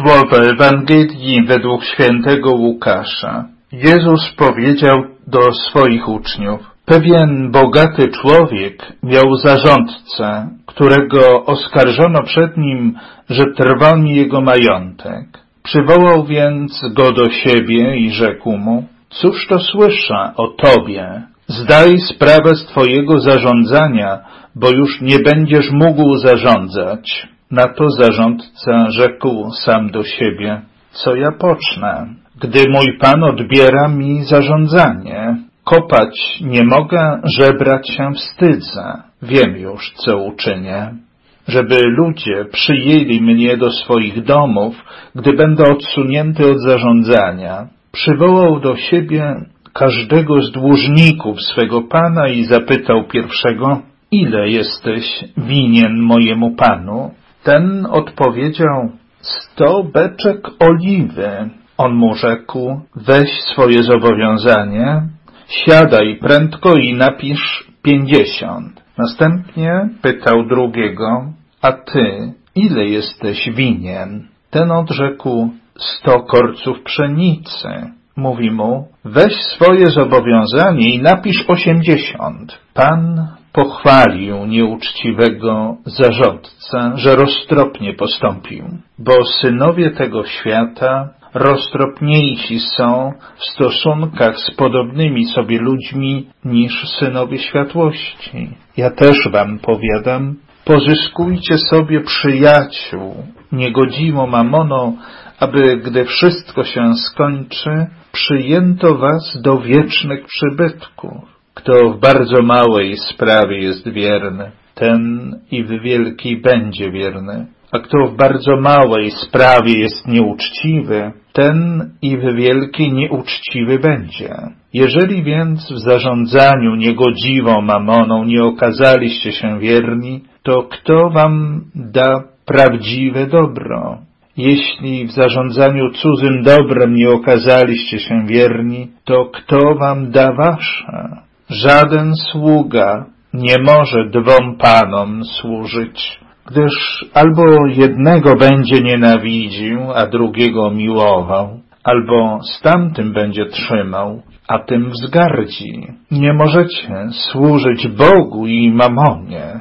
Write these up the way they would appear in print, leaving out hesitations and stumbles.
Słowo Ewangelii według świętego Łukasza. Jezus powiedział do swoich uczniów: pewien bogaty człowiek miał zarządcę, którego oskarżono przed nim, że trwoni jego majątek. Przywołał więc go do siebie i rzekł mu: cóż to słyszę o tobie? Zdaj sprawę z twojego zarządzania, bo już nie będziesz mógł zarządzać. Na to zarządca rzekł sam do siebie: co ja pocznę, gdy mój Pan odbiera mi zarządzanie? Kopać nie mogę, żebrać się wstydzę. Wiem już, co uczynię, żeby ludzie przyjęli mnie do swoich domów, gdy będę odsunięty od zarządzania. Przywołał do siebie każdego z dłużników swego Pana i zapytał pierwszego: ile jesteś winien mojemu Panu? Ten odpowiedział: 100 beczek oliwy. On mu rzekł: weź swoje zobowiązanie, siadaj prędko i napisz 50. Następnie pytał drugiego: a ty, ile jesteś winien? Ten odrzekł: 100 korców pszenicy. Mówi mu: weź swoje zobowiązanie i napisz 80. Pan pochwalił nieuczciwego zarządcę, że roztropnie postąpił, bo synowie tego świata roztropniejsi są w stosunkach z podobnymi sobie ludźmi niż synowie światłości. Ja też wam powiadam, pozyskujcie sobie przyjaciół niegodziwą mamoną, aby gdy wszystko się skończy, przyjęto was do wiecznych przybytków. Kto w bardzo małej sprawie jest wierny, ten i w wielkiej będzie wierny. A kto w bardzo małej sprawie jest nieuczciwy, ten i w wielkiej nieuczciwy będzie. Jeżeli więc w zarządzaniu niegodziwą mamoną nie okazaliście się wierni, to kto wam da prawdziwe dobro? Jeśli w zarządzaniu cudzym dobrem nie okazaliście się wierni, to kto wam da wasze? Żaden sługa nie może 2 panom służyć, gdyż albo jednego będzie nienawidził, a drugiego miłował, albo z tamtym będzie trzymał, a tym wzgardzi. Nie możecie służyć Bogu i mamonie.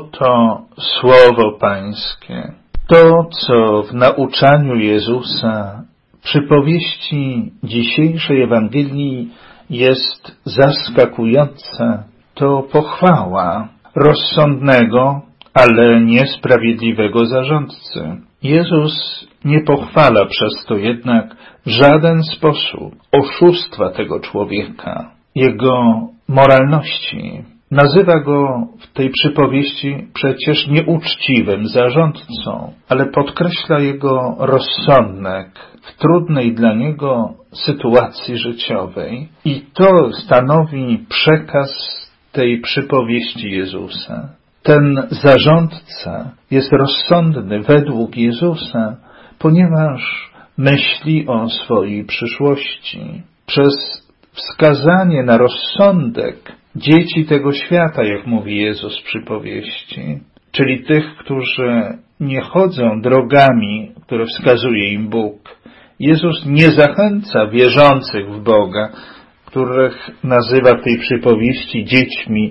Oto słowo Pańskie. To, co w nauczaniu Jezusa, przypowieści dzisiejszej Ewangelii jest zaskakujące, to pochwała rozsądnego, ale niesprawiedliwego zarządcy. Jezus nie pochwala przez to jednak w żaden sposób oszustwa tego człowieka, jego moralności. Nazywa go w tej przypowieści przecież nieuczciwym zarządcą, ale podkreśla jego rozsądek w trudnej dla niego sytuacji życiowej. I to stanowi przekaz tej przypowieści Jezusa. Ten zarządca jest rozsądny według Jezusa, ponieważ myśli o swojej przyszłości. Przez wskazanie na rozsądek dzieci tego świata, jak mówi Jezus w przypowieści, czyli tych, którzy nie chodzą drogami, które wskazuje im Bóg. Jezus nie zachęca wierzących w Boga, których nazywa w tej przypowieści dziećmi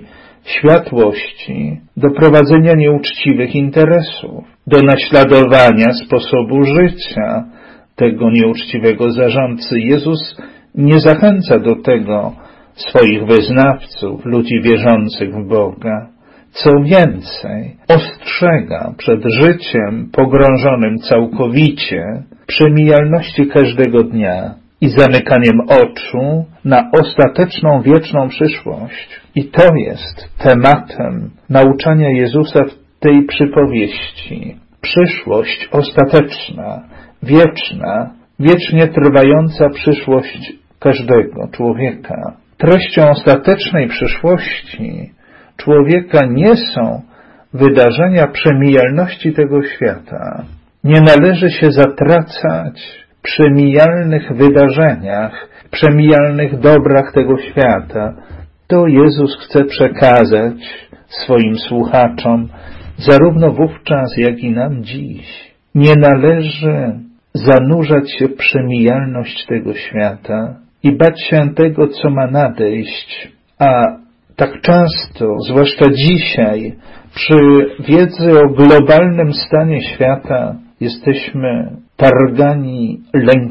światłości, do prowadzenia nieuczciwych interesów, do naśladowania sposobu życia tego nieuczciwego zarządcy. Jezus nie zachęca do tego swoich wyznawców, ludzi wierzących w Boga. Co więcej, ostrzega przed życiem pogrążonym całkowicie przemijalności każdego dnia i zamykaniem oczu na ostateczną wieczną przyszłość. I to jest tematem nauczania Jezusa w tej przypowieści. Przyszłość ostateczna, wieczna, wiecznie trwająca przyszłość każdego człowieka. Treścią ostatecznej przyszłości człowieka nie są wydarzenia przemijalności tego świata. Nie należy się zatracać w przemijalnych wydarzeniach, przemijalnych dobrach tego świata. To Jezus chce przekazać swoim słuchaczom zarówno wówczas, jak i nam dziś. Nie należy zanurzać się w przemijalność tego świata i bać się tego, co ma nadejść, a tak często, zwłaszcza dzisiaj, przy wiedzy o globalnym stanie świata, jesteśmy targani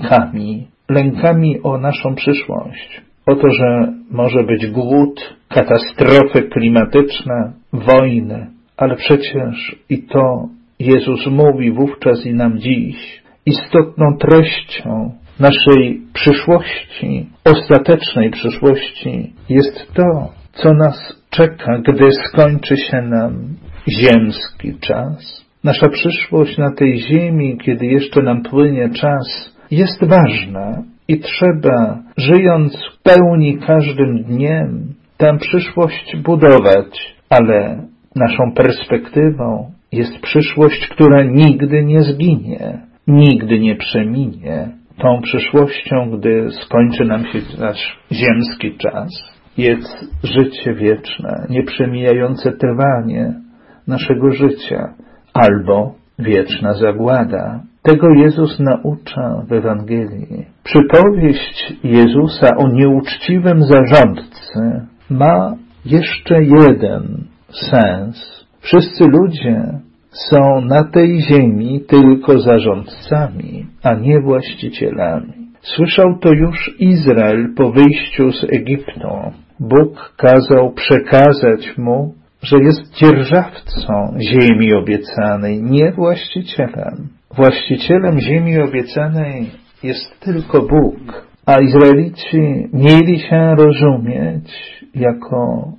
lękami o naszą przyszłość, o to, że może być głód, katastrofy klimatyczne, wojny, ale przecież i to Jezus mówi wówczas i nam dziś, istotną treścią naszej przyszłości, ostatecznej przyszłości jest to, co nas czeka, gdy skończy się nam ziemski czas. Nasza przyszłość na tej ziemi, kiedy jeszcze nam płynie czas, jest ważna i trzeba, żyjąc w pełni każdym dniem, tę przyszłość budować, ale naszą perspektywą jest przyszłość, która nigdy nie zginie, nigdy nie przeminie. Tą przyszłością, gdy skończy nam się nasz ziemski czas, jest życie wieczne, nieprzemijające trwanie naszego życia, albo wieczna zagłada. Tego Jezus naucza w Ewangelii. Przypowieść Jezusa o nieuczciwym zarządcy ma jeszcze jeden sens. Wszyscy ludzie są na tej ziemi tylko zarządcami, a nie właścicielami. Słyszał to już Izrael po wyjściu z Egiptu. Bóg kazał przekazać mu, że jest dzierżawcą ziemi obiecanej, nie właścicielem. Właścicielem ziemi obiecanej jest tylko Bóg, a Izraelici mieli się rozumieć jako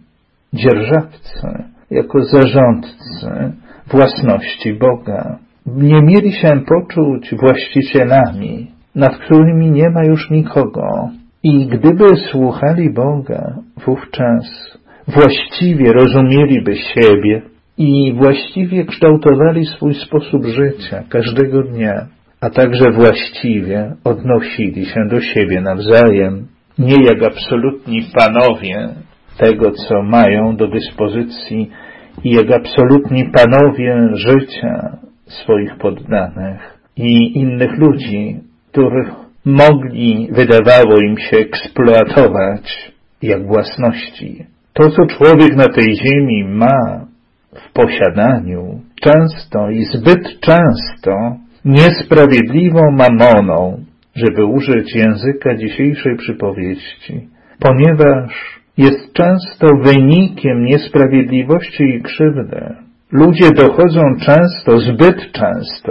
dzierżawcy, jako zarządcy własności Boga. Nie mieli się poczuć właścicielami, nad którymi nie ma już nikogo. I gdyby słuchali Boga, wówczas właściwie rozumieliby siebie i właściwie kształtowali swój sposób życia każdego dnia, a także właściwie odnosili się do siebie nawzajem, nie jak absolutni panowie tego, co mają do dyspozycji i jak absolutni panowie życia swoich poddanych i innych ludzi, których mogli, wydawało im się, eksploatować jak własności. To, co człowiek na tej ziemi ma w posiadaniu, często i zbyt często niesprawiedliwą mamoną, żeby użyć języka dzisiejszej przypowieści, ponieważ jest często wynikiem niesprawiedliwości i krzywdy. Ludzie dochodzą często, zbyt często,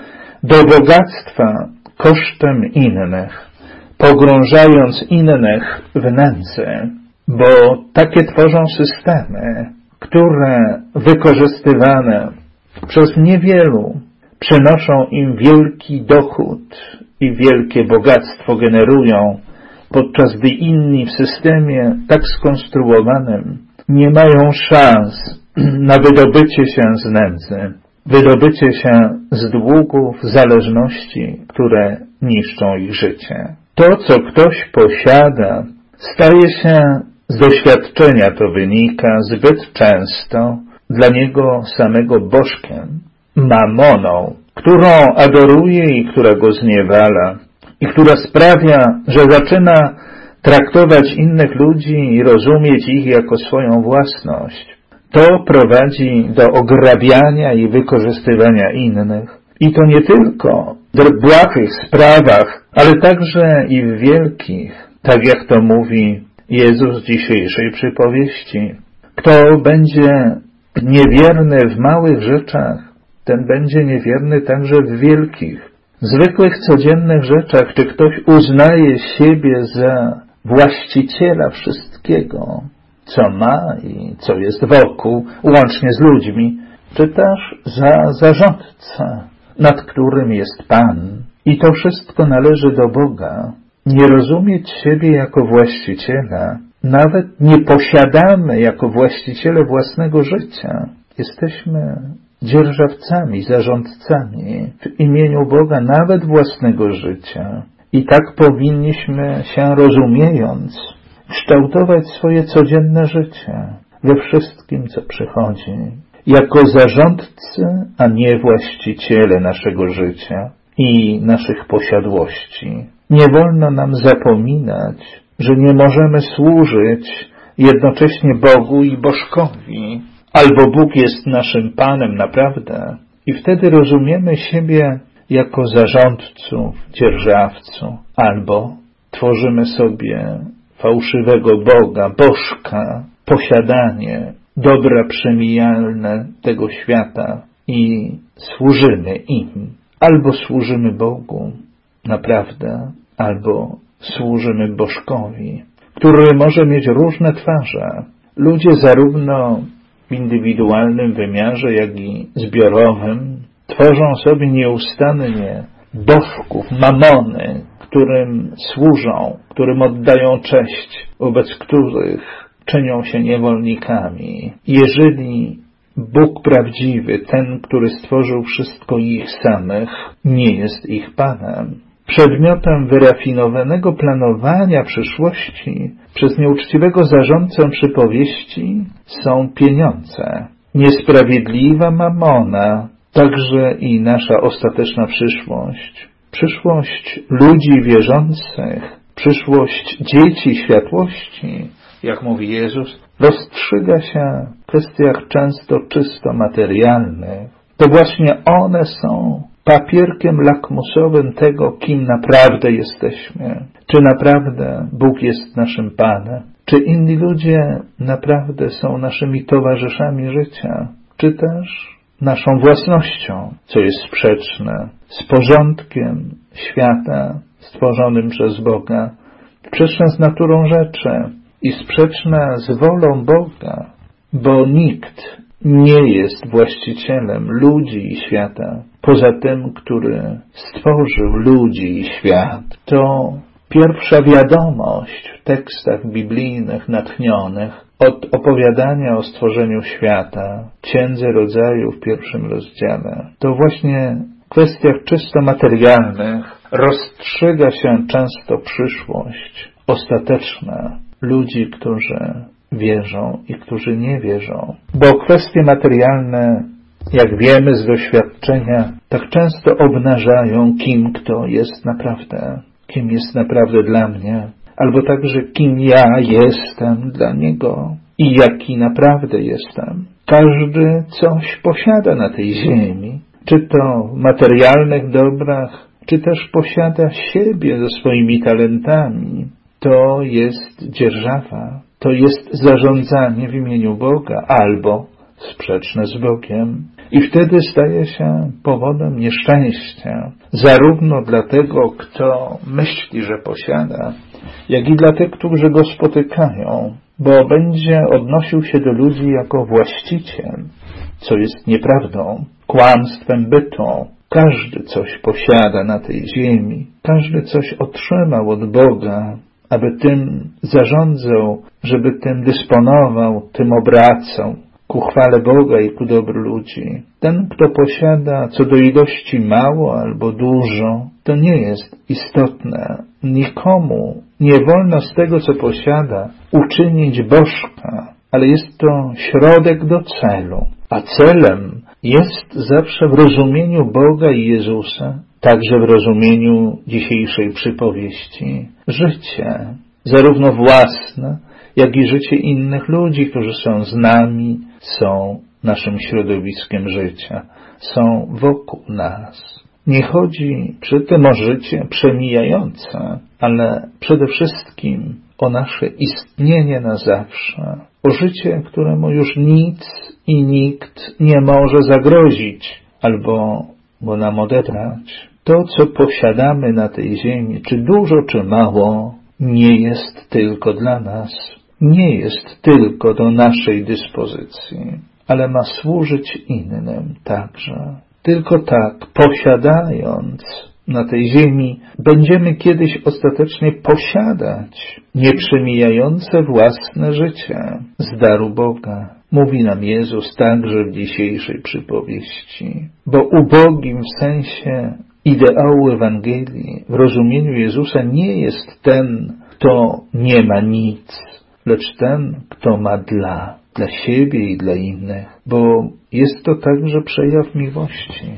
do bogactwa kosztem innych, pogrążając innych w nędzy, bo takie tworzą systemy, które wykorzystywane przez niewielu przynoszą im wielki dochód i wielkie bogactwo generują, podczas gdy inni w systemie tak skonstruowanym nie mają szans na wydobycie się z nędzy, wydobycie się z długów, zależności, które niszczą ich życie. To, co ktoś posiada, staje się, z doświadczenia to wynika, zbyt często dla niego samego bożkiem, mamoną, którą adoruje i która go zniewala i która sprawia, że zaczyna traktować innych ludzi i rozumieć ich jako swoją własność. To prowadzi do ograbiania i wykorzystywania innych. I to nie tylko w błahych sprawach, ale także i w wielkich, tak jak to mówi Jezus w dzisiejszej przypowieści. Kto będzie niewierny w małych rzeczach, ten będzie niewierny także w wielkich, zwykłych, codziennych rzeczach. Czy ktoś uznaje siebie za właściciela wszystkiego, co ma i co jest wokół, łącznie z ludźmi, czy też za zarządcę, nad którym jest Pan. I to wszystko należy do Boga. Nie rozumieć siebie jako właściciela, nawet nie posiadamy jako właściciele własnego życia. Jesteśmy dzierżawcami, zarządcami w imieniu Boga nawet własnego życia. I tak powinniśmy się, rozumiejąc, kształtować swoje codzienne życie we wszystkim, co przychodzi. Jako zarządcy, a nie właściciele naszego życia. i naszych posiadłości. Nie wolno nam zapominać, że nie możemy służyć jednocześnie Bogu i bożkowi. Albo Bóg jest naszym Panem naprawdę i wtedy rozumiemy siebie jako zarządców, dzierżawców, albo tworzymy sobie fałszywego Boga, bożka, posiadanie, dobra przemijalne tego świata i służymy im. Albo służymy Bogu naprawdę, albo służymy bożkowi, który może mieć różne twarze. Ludzie zarówno w indywidualnym wymiarze, jak i zbiorowym tworzą sobie nieustannie bożków, mamony, którym służą, którym oddają cześć, wobec których czynią się niewolnikami. Jeżeli Bóg prawdziwy, ten, który stworzył wszystko i ich samych, nie jest ich Panem, przedmiotem wyrafinowanego planowania przyszłości przez nieuczciwego zarządcę przypowieści są pieniądze. Niesprawiedliwa mamona, także i nasza ostateczna przyszłość. Przyszłość ludzi wierzących, przyszłość dzieci światłości, jak mówi Jezus, rozstrzyga się w kwestiach często czysto materialnych. To właśnie one są papierkiem lakmusowym tego, kim naprawdę jesteśmy. Czy naprawdę Bóg jest naszym Panem? Czy inni ludzie naprawdę są naszymi towarzyszami życia? Czy też naszą własnością, co jest sprzeczne z porządkiem świata stworzonym przez Boga, sprzeczne z naturą rzeczy i sprzeczne z wolą Boga, bo nikt nie jest właścicielem ludzi i świata, poza tym, który stworzył ludzi i świat. To pierwsza wiadomość w tekstach biblijnych natchnionych od opowiadania o stworzeniu świata, Księdze Rodzaju w 1 rozdziale. To właśnie w kwestiach czysto materialnych rozstrzyga się często przyszłość ostateczna ludzi, którzy wierzą i którzy nie wierzą. Bo kwestie materialne, jak wiemy z doświadczenia, tak często obnażają, kim kto jest naprawdę, kim jest naprawdę dla mnie, albo także kim ja jestem dla niego i jaki naprawdę jestem. Każdy coś posiada na tej ziemi, czy to w materialnych dobrach, czy też posiada siebie ze swoimi talentami. To jest dzierżawa, to jest zarządzanie w imieniu Boga albo sprzeczne z Bogiem. I wtedy staje się powodem nieszczęścia, zarówno dla tego, kto myśli, że posiada, jak i dla tych, którzy go spotykają, bo będzie odnosił się do ludzi jako właściciel, co jest nieprawdą, kłamstwem bytu. Każdy coś posiada na tej ziemi, każdy coś otrzymał od Boga, aby tym zarządzał, żeby tym dysponował, tym obracał, ku chwale Boga i ku dobru ludzi. Ten, kto posiada co do ilości mało albo dużo, to nie jest istotne. Nikomu nie wolno z tego, co posiada, uczynić bożka, ale jest to środek do celu. A celem jest zawsze w rozumieniu Boga i Jezusa, także w rozumieniu dzisiejszej przypowieści, życie, zarówno własne, jak i życie innych ludzi, którzy są z nami, są naszym środowiskiem życia, są wokół nas. Nie chodzi przy tym o życie przemijające, ale przede wszystkim o nasze istnienie na zawsze, o życie, któremu już nic i nikt nie może zagrozić albo go nam odebrać. To, co posiadamy na tej ziemi, czy dużo, czy mało, nie jest tylko dla nas, nie jest tylko do naszej dyspozycji, ale ma służyć innym także. Tylko tak, posiadając na tej ziemi, będziemy kiedyś ostatecznie posiadać nieprzemijające własne życie z daru Boga. Mówi nam Jezus także w dzisiejszej przypowieści. Bo ubogim w sensie ideału Ewangelii, w rozumieniu Jezusa nie jest ten, kto nie ma nic, lecz ten, kto ma dla siebie i dla innych, bo jest to także przejaw miłości.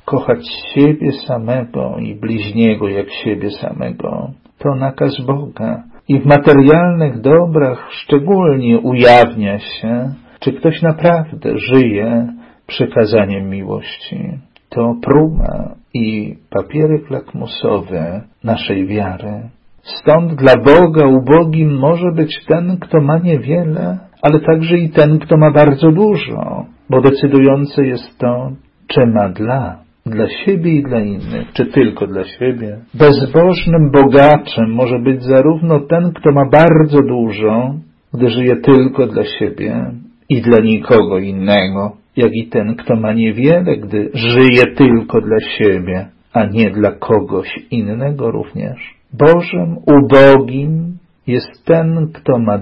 kochać siebie samego i bliźniego jak siebie samego. To nakaz Boga. I w materialnych dobrach szczególnie ujawnia się, czy ktoś naprawdę żyje przykazaniem miłości. To próba i papierek lakmusowy naszej wiary. Stąd dla Boga ubogim może być ten, kto ma niewiele, ale także i ten, kto ma bardzo dużo, bo decydujące jest to, czy ma dla siebie i dla innych, czy tylko dla siebie. Bezbożnym bogaczem może być zarówno ten, kto ma bardzo dużo, gdy żyje tylko dla siebie i dla nikogo innego, jak i ten, kto ma niewiele, gdy żyje tylko dla siebie, a nie dla kogoś innego również. Bożym ubogim jest ten, kto ma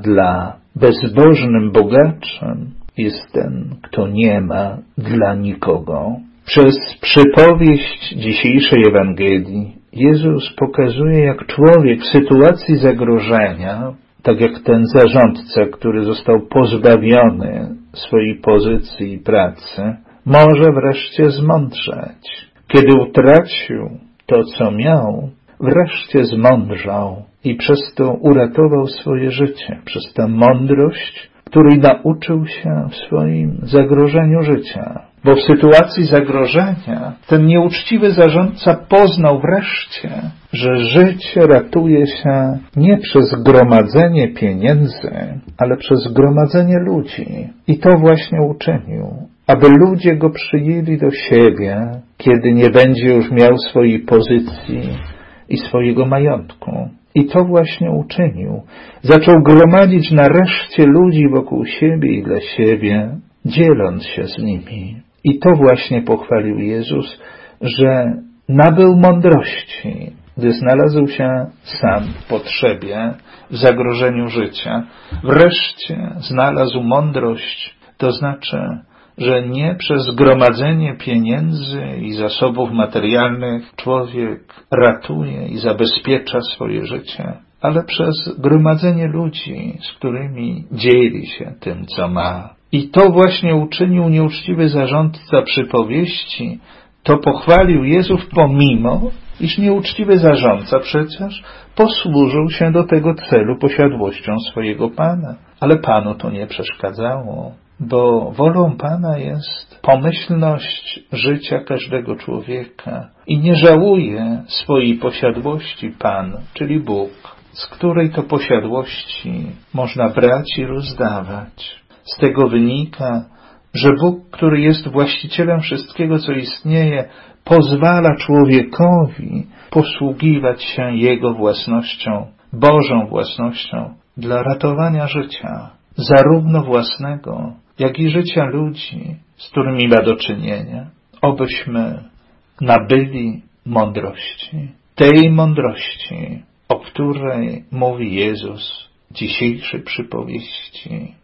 bezbożnym bogaczem jest ten, kto nie ma dla nikogo. Przez przypowieść dzisiejszej Ewangelii Jezus pokazuje, jak człowiek w sytuacji zagrożenia, tak jak ten zarządca, który został pozbawiony swojej pozycji i pracy, może wreszcie zmądrzeć. Kiedy utracił to, co miał, wreszcie zmądrzał i przez to uratował swoje życie, przez tę mądrość, której nauczył się w swoim zagrożeniu życia. Bo w sytuacji zagrożenia ten nieuczciwy zarządca poznał wreszcie, że życie ratuje się nie przez gromadzenie pieniędzy, ale przez gromadzenie ludzi. I to właśnie uczynił, aby ludzie go przyjęli do siebie, kiedy nie będzie już miał swojej pozycji i swojego majątku. I to właśnie uczynił. Zaczął gromadzić nareszcie ludzi wokół siebie i dla siebie, dzieląc się z nimi. I to właśnie pochwalił Jezus, że nabył mądrości, gdy znalazł się sam w potrzebie, w zagrożeniu życia. Wreszcie znalazł mądrość, to znaczy, że nie przez gromadzenie pieniędzy i zasobów materialnych człowiek ratuje i zabezpiecza swoje życie, ale przez gromadzenie ludzi, z którymi dzieli się tym, co ma. I to właśnie uczynił nieuczciwy zarządca przypowieści, to pochwalił Jezus pomimo, iż nieuczciwy zarządca przecież posłużył się do tego celu posiadłością swojego Pana. Ale Panu to nie przeszkadzało, bo wolą Pana jest pomyślność życia każdego człowieka i nie żałuje swojej posiadłości Pan, czyli Bóg, z której to posiadłości można brać i rozdawać. Z tego wynika, że Bóg, który jest właścicielem wszystkiego, co istnieje, pozwala człowiekowi posługiwać się Jego własnością, Bożą własnością, dla ratowania życia, zarówno własnego, jak i życia ludzi, z którymi ma do czynienia. Obyśmy nabyli mądrości, tej mądrości, o której mówi Jezus w dzisiejszej przypowieści.